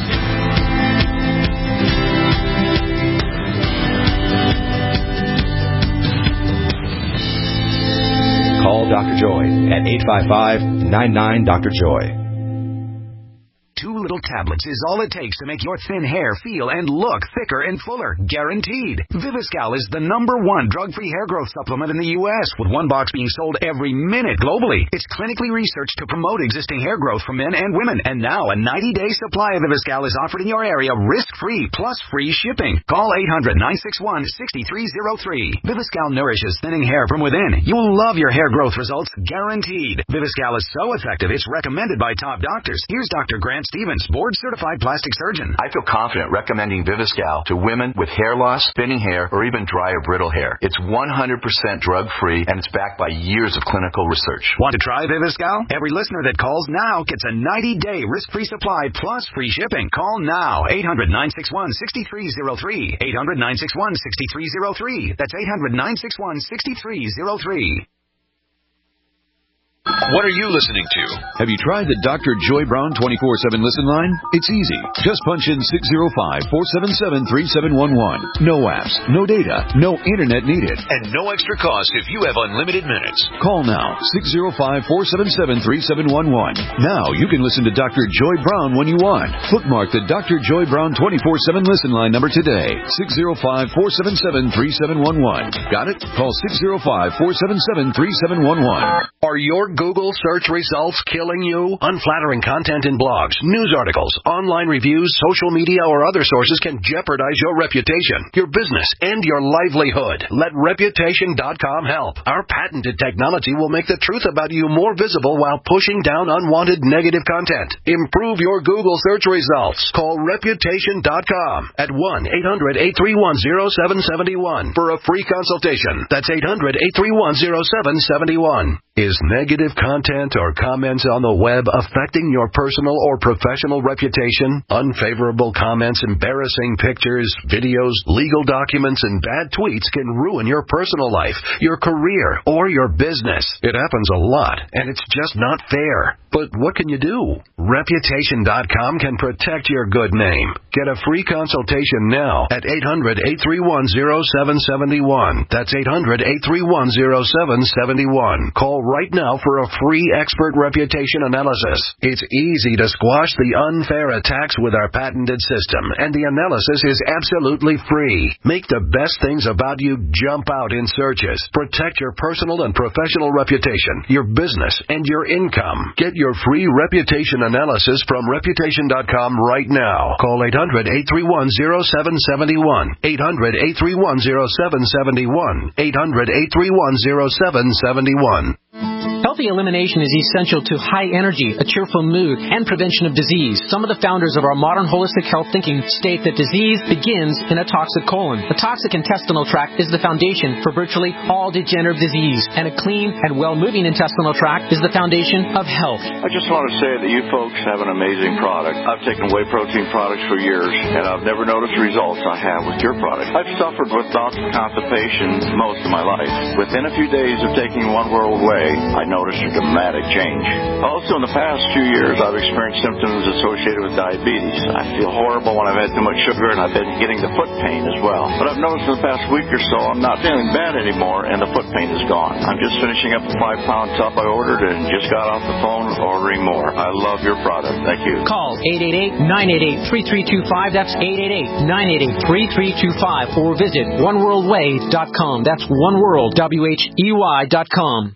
Call Doctor Joy at eight five five, nine nine, Doctor Joy. Too little tablets is all it takes to make your thin hair feel and look thicker and fuller. Guaranteed. Viviscal is the number one drug-free hair growth supplement in the U S, with one box being sold every minute globally. It's clinically researched to promote existing hair growth for men and women. And now a ninety-day supply of Viviscal is offered in your area risk-free plus free shipping. Call eight hundred, nine six one, six three zero three. Viviscal nourishes thinning hair from within. You will love your hair growth results, guaranteed. Viviscal is so effective, it's recommended by top doctors. Here's Doctor Grant Stevens, board-certified plastic surgeon. I feel confident recommending Viviscal to women with hair loss, thinning hair, or even dry or brittle hair. It's one hundred percent drug-free, and it's backed by years of clinical research. Want to try Viviscal? Every listener that calls now gets a ninety-day risk-free supply plus free shipping. Call now, eight hundred, nine six one, six three zero three. eight hundred, nine six one, six three zero three. That's eight hundred, nine six one, six three zero three. What are you listening to? Have you tried the Doctor Joy Brown twenty-four seven listen line? It's easy. Just punch in six zero five, four seven seven, three seven one one. No apps, no data, no internet needed, and no extra cost if you have unlimited minutes. Call now, six zero five, four seven seven, three seven one one. Now you can listen to Doctor Joy Brown when you want. Bookmark the Doctor Joy Brown twenty-four seven listen line number today, six zero five, four seven seven, three seven one one. Got it? Call six zero five, four seven seven, three seven one one. Are your Google search results killing you? Unflattering content in blogs, news articles, online reviews, social media, or other sources can jeopardize your reputation, your business, and your livelihood. Let Reputation dot com help. Our patented technology will make the truth about you more visible while pushing down unwanted negative content. Improve your Google search results. Call Reputation dot com at one eight hundred, eight three one, zero seven seven one for a free consultation. That's eight hundred, eight three one, zero seven seven one. Is negative content or comments on the web affecting your personal or professional reputation? Unfavorable comments, embarrassing pictures, videos, legal documents, and bad tweets can ruin your personal life, your career, or your business. It happens a lot, and it's just not fair. But what can you do? Reputation dot com can protect your good name. Get a free consultation now at eight hundred, eight three one, zero seven seven one. That's eight hundred, eight three one, zero seven seven one. Call right now for a free expert reputation analysis. It's easy to squash the unfair attacks with our patented system, and the analysis is absolutely free. Make the best things about you jump out in searches. Protect your personal and professional reputation, your business, and your income. Get your free reputation analysis from Reputation dot com right now. Call eight hundred, eight three one, zero seven seven one. eight hundred, eight three one, zero seven seven one. eight hundred, eight three one, zero seven seven one. Healthy elimination is essential to high energy, a cheerful mood, and prevention of disease. Some of the founders of our modern holistic health thinking state that disease begins in a toxic colon. A toxic intestinal tract is the foundation for virtually all degenerative disease, and a clean and well-moving intestinal tract is the foundation of health. I just want to say that you folks have an amazing product. I've taken whey protein products for years, and I've never noticed the results I have with your product. I've suffered with bouts of constipation most of my life. Within a few days of taking One World Whey, I noticed a dramatic change. Also, in the past few years, I've experienced symptoms associated with diabetes. I feel horrible when I've had too much sugar, and I've been getting the foot pain as well. But I've noticed in the past week or so, I'm not feeling bad anymore, and the foot pain is gone. I'm just finishing up a five-pound tub I ordered and just got off the phone ordering more. I love your product. Thank you. Call eight eight eight, nine eight eight, three three two five. That's eight eight eight, nine eight eight, three three two five. Or visit one world way dot com. That's oneworld, W H E Y dot com.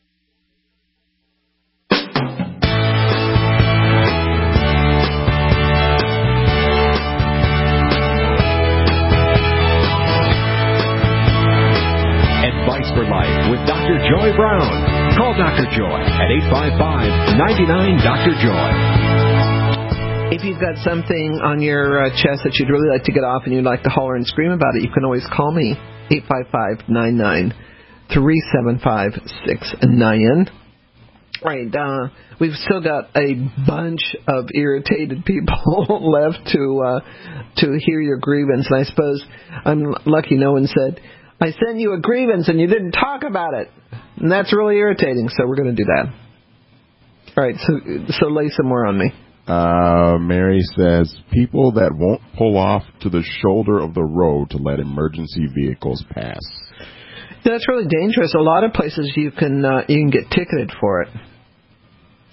Advice for Life with Doctor Joy Brown. Call Doctor Joy at eight five five, nine nine, Doctor Joy. If you've got something on your uh, chest that you'd really like to get off and you'd like to holler and scream about it, you can always call me, eight five five, nine nine, three seven five six nine. All right, uh, we've still got a bunch of irritated people left to uh, to hear your grievance, and I suppose I'm lucky no one said, I sent you a grievance and you didn't talk about it. And that's really irritating, so we're going to do that. All right, so so lay some more on me. Uh, Mary says, people that won't pull off to the shoulder of the road to let emergency vehicles pass. Yeah, that's really dangerous. A lot of places you can uh, you can get ticketed for it.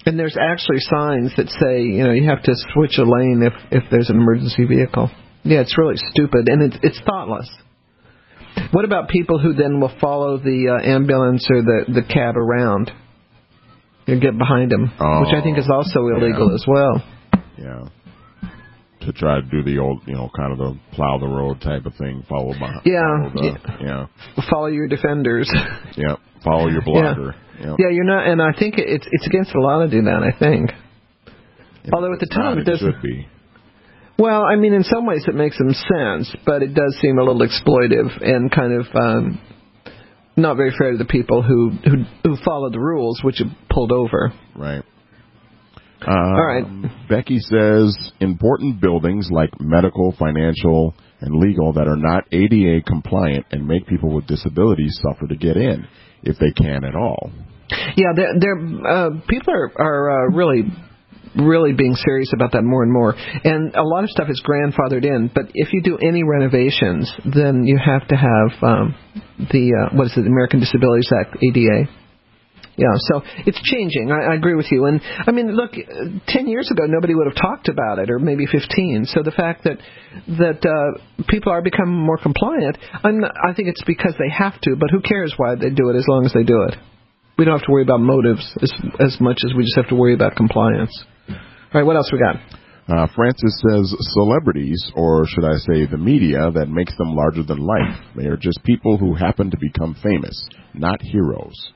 And there's actually signs that say, you know, you have to switch a lane if, if there's an emergency vehicle. Yeah, it's really stupid, and it's it's thoughtless. What about people who then will follow the uh, ambulance or the, the cab around and get behind them, oh, which I think is also illegal yeah. as well. Yeah. To try to do the old, you know, kind of the plow the road type of thing, follow behind. Yeah. Follow the, yeah. yeah. Follow your defenders. Yeah. Follow your blocker. Yeah. Yep. yeah, you're not, and I think it's it's against the law to do that, I think. If Although at the time not, it doesn't. It should be. Well, I mean, in some ways it makes some sense, but it does seem a little exploitive and kind of um, not very fair to the people who, who who follow the rules, which have pulled over. Right. Um, All right. Becky says important buildings like medical, financial, and legal that are not A D A compliant and make people with disabilities suffer to get in, if they can at all. Yeah, they're, they're, uh, people are, are uh, really... really being serious about that more and more. And a lot of stuff is grandfathered in, but if you do any renovations, then you have to have um, the, uh, what is it, the American Disabilities Act, A D A. Yeah, so it's changing. I, I agree with you. And, I mean, look, ten years ago, nobody would have talked about it, or maybe fifteen. So the fact that that uh, people are becoming more compliant, I'm not, I think it's because they have to, but who cares why they do it as long as they do it? We don't have to worry about motives as, as much as we just have to worry about compliance. All right, what else we got? Uh, Francis says celebrities, or should I say the media, that makes them larger than life. They are just people who happen to become famous, not heroes.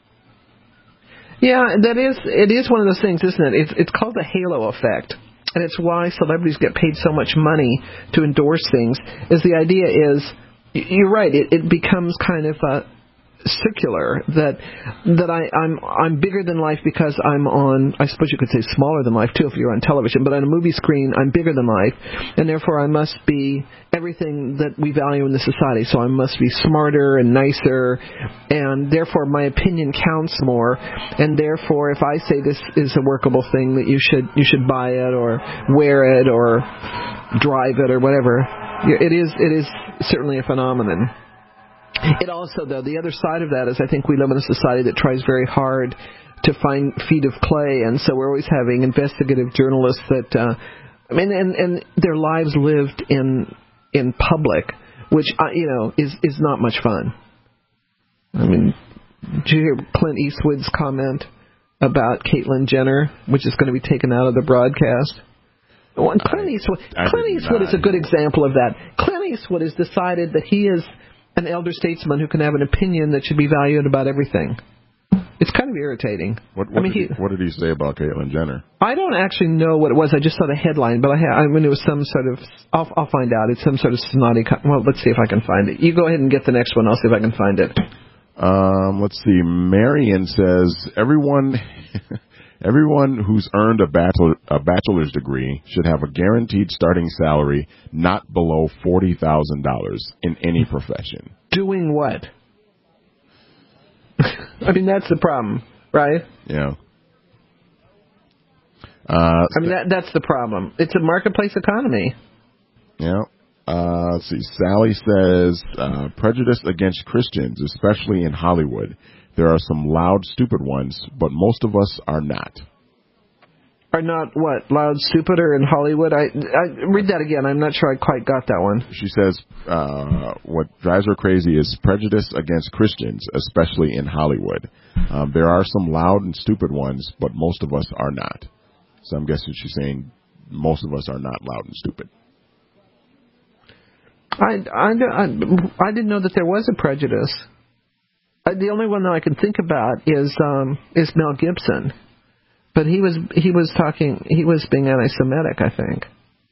Yeah, that is, it is one of those things, isn't it? It's, it's called the halo effect. And it's why celebrities get paid so much money to endorse things, is the idea is, you're right, it, it becomes kind of uh, circular, that that I, I'm I'm bigger than life because I'm on, I suppose you could say smaller than life too if you're on television, but on a movie screen I'm bigger than life, and therefore I must be everything that we value in the society, so I must be smarter and nicer, and therefore my opinion counts more, and therefore if I say this is a workable thing, that you should you should buy it or wear it or drive it or whatever. It is it is certainly a phenomenon. It also, though, the other side of that is I think we live in a society that tries very hard to find feet of clay, and so we're always having investigative journalists that, uh, I mean, and, and their lives lived in in public, which, uh, you know, is, is not much fun. I mean, did you hear Clint Eastwood's comment about Caitlyn Jenner, which is going to be taken out of the broadcast? Well, Clint Eastwood, Clint Eastwood is a good example of that. Clint Eastwood has decided that he is an elder statesman who can have an opinion that should be valued about everything. It's kind of irritating. What, what, I mean, did, he, he, what did he say about Caitlyn Jenner? I don't actually know what it was. I just saw the headline, but I, ha- I mean, it was some sort of, I'll, I'll find out. It's some sort of snotty, co- well, let's see if I can find it. You go ahead and get the next one. I'll see if I can find it. Um, let's see. Marion says, everyone... Everyone who's earned a, bachelor, a bachelor's degree should have a guaranteed starting salary not below forty thousand dollars in any profession. Doing what? I mean, that's the problem, right? Yeah. Uh, I mean, that, that's the problem. It's a marketplace economy. Yeah. Uh, let's see. Sally says, uh, prejudice against Christians, especially in Hollywood. There are some loud, stupid ones, but most of us are not. Are not what? Loud, stupid, or in Hollywood? I, I read that again. I'm not sure I quite got that one. She says uh, what drives her crazy is prejudice against Christians, especially in Hollywood. Um, there are some loud and stupid ones, but most of us are not. So I'm guessing she's saying most of us are not loud and stupid. I, I, I, I didn't know that there was a prejudice. The only one that I can think about is um, is Mel Gibson, but he was he was talking he was being anti-Semitic, I think.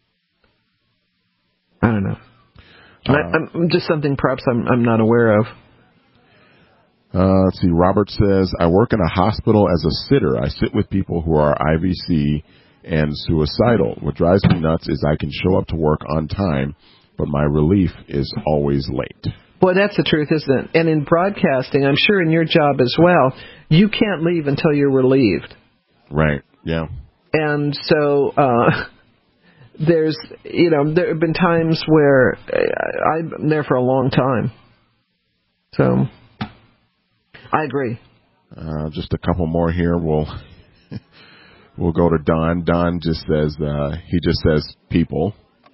I don't know. Uh, I, I'm, just something perhaps I'm I'm not aware of. Uh, let's see. Robert says, I work in a hospital as a sitter. I sit with people who are I V C and suicidal. What drives me nuts is I can show up to work on time, but my relief is always late. Boy, that's the truth, isn't it? And in broadcasting, I'm sure in your job as well, you can't leave until you're relieved. Right, yeah. And so uh, there's, you know, there have been times where I've been there for a long time. So I agree. Uh, just a couple more here. We'll We'll go to Don. Don just says, uh, he just says people.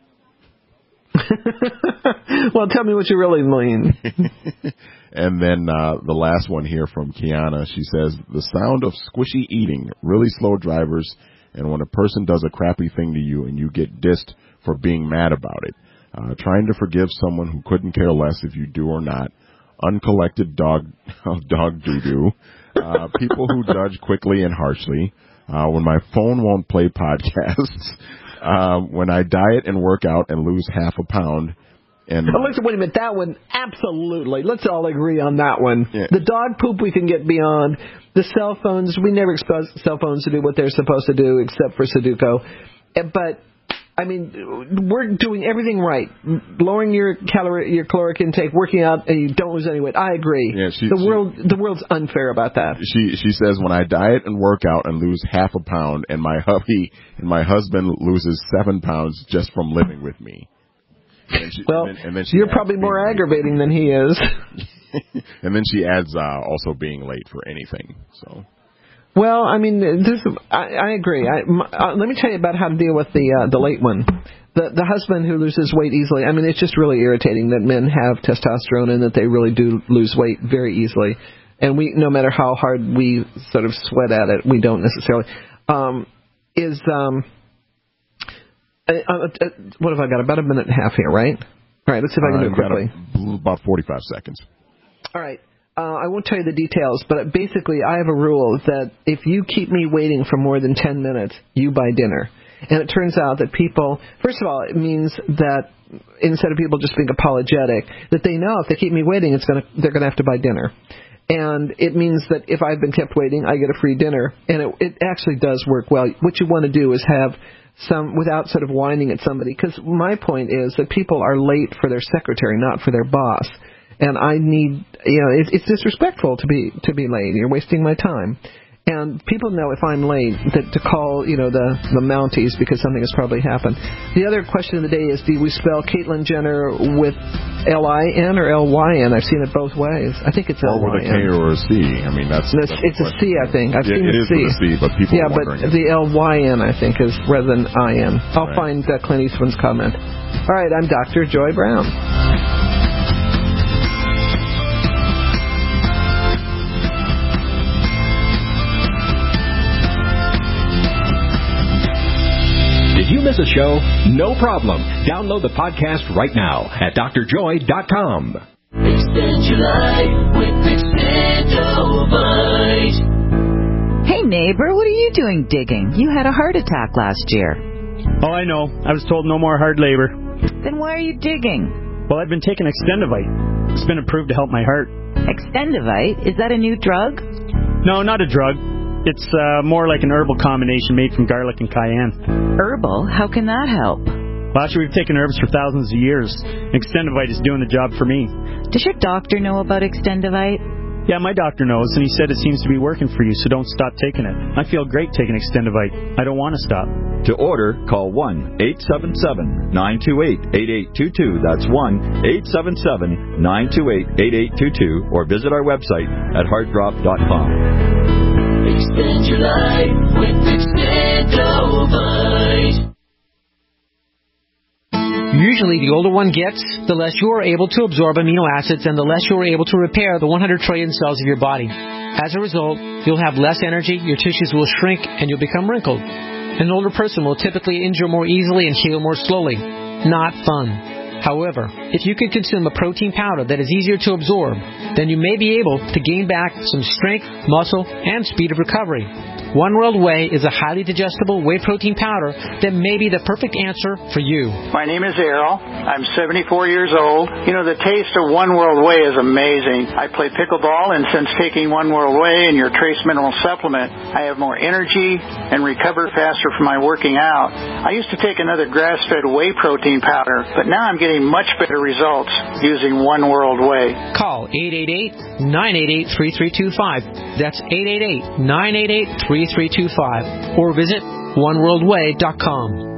Well, tell me what you really mean. And then uh, the last one here from Kiana, she says, the sound of squishy eating, really slow drivers, and when a person does a crappy thing to you and you get dissed for being mad about it. Uh, trying to forgive someone who couldn't care less if you do or not. Uncollected dog dog doo-doo. Uh, people who judge quickly and harshly. Uh, when my phone won't play podcasts. Uh, when I diet and work out and lose half a pound. And oh, listen, wait a minute. That one, absolutely. Let's all agree on that one. Yeah. The dog poop we can get beyond. The cell phones, we never expose cell phones to do what they're supposed to do except for Sudoku. But, I mean, we're doing everything right. Lowering your calorie, your caloric intake, working out, and you don't lose any weight. I agree. Yeah, she, the she, world, the world's unfair about that. She she says, when I diet and work out and lose half a pound, and my hubby and my husband loses seven pounds just from living with me. And she, well, and then, and then she you're probably more aggravating than he is. And then she adds uh, also being late for anything. So. Well, I mean, this. I, I agree. I, my, uh, let me tell you about how to deal with the uh, the late one. The the husband who loses weight easily. I mean, it's just really irritating that men have testosterone and that they really do lose weight very easily. And we, no matter how hard we sort of sweat at it, we don't necessarily. Um, is um. Uh, uh, what have I got? About a minute and a half here, right? All right, let's see if I can do it quickly. A, about forty-five seconds. All right. Uh, I won't tell you the details, but basically I have a rule that if you keep me waiting for more than ten minutes, you buy dinner. And it turns out that people, first of all, it means that instead of people just being apologetic, that they know if they keep me waiting, it's gonna they're going to have to buy dinner. And it means that if I've been kept waiting, I get a free dinner. And it, it actually does work well. What you want to do is have some, without sort of whining at somebody, because my point is that people are late for their secretary, not for their boss. And I need, you know, it's, it's disrespectful to be to be late. You're wasting my time. And people know if I'm late that to call, you know, the, the Mounties because something has probably happened. The other question of the day is, do we spell Caitlyn Jenner with L I N or L Y N? I've seen it both ways. I think it's L Y N. Or with a K or a C. I mean, that's... No, that's it's a C, I think. I've yeah, seen it the is C. with a C, but people yeah, are wondering. Yeah, but the L Y N, I think, is rather than I N. I'll right. find uh, Clint Eastwood's comment. All right, I'm Doctor Joy Brown. Did you miss a show? No problem. Download the podcast right now at D R joy dot com. Extend your life with Extendovite. Hey neighbor, what are you doing digging? You had a heart attack last year. Oh, I know. I was told no more hard labor. Then why are you digging? Well, I've been taking Extendovite. It's been approved to help my heart. Extendovite? Is that a new drug? No, not a drug. It's uh, more like an herbal combination made from garlic and cayenne. Herbal? How can that help? Well, actually, we've taken herbs for thousands of years. Extendovite is doing the job for me. Does your doctor know about Extendovite? Yeah, my doctor knows, and he said it seems to be working for you, so don't stop taking it. I feel great taking Extendovite. I don't want to stop. To order, call one eight seven seven, nine two eight, eight eight two two. That's one eight seven seven, nine two eight, eight eight two two, or visit our website at heart drop dot com. Extend your life with Extendovite. Usually the older one gets, the less you are able to absorb amino acids and the less you are able to repair the one hundred trillion cells of your body. As a result, you'll have less energy, your tissues will shrink, and you'll become wrinkled. An older person will typically injure more easily and heal more slowly. Not fun. However, if you can consume a protein powder that is easier to absorb, then you may be able to gain back some strength, muscle, and speed of recovery. One World Whey is a highly digestible whey protein powder that may be the perfect answer for you. My name is Errol. I'm seventy-four years old. You know, the taste of One World Whey is amazing. I play pickleball, and since taking One World Whey and your trace mineral supplement, I have more energy and recover faster from my working out. I used to take another grass-fed whey protein powder, but now I'm getting much better results using One World Whey. Call eight eight eight, nine eight eight, three three two five. That's eight eight eight, nine eight eight, three three two five. Or visit one world way dot com.